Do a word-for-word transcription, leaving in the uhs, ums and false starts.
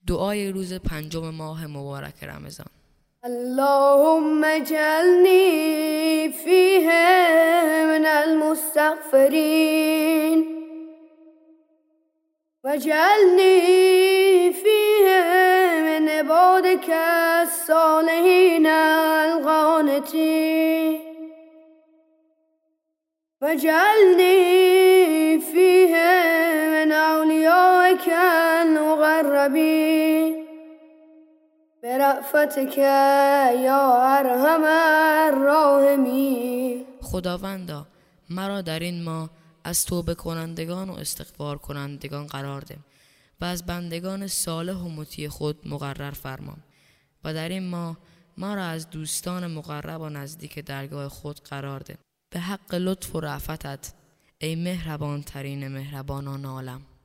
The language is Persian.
دعای روز پنجم ماه مبارک رمضان. اللهم اجعلني فيه من المستغفرين واجعلني فيه من عبادك الصالحين القانتين واجعلني فيه من أوليائك المقربين برأفتك یا ارحم الراحمین. خداوندا مرا در این ماه از توبه کنندگان و استغفار کنندگان قرار ده و از بندگان صالح و مطیع خود مقرر فرمام و در این ماه ما را از دوستان مقرب و نزدیک درگاه خود قرار ده. به حق لطف و رأفتت ای مهربان ترین مهربانان عالم.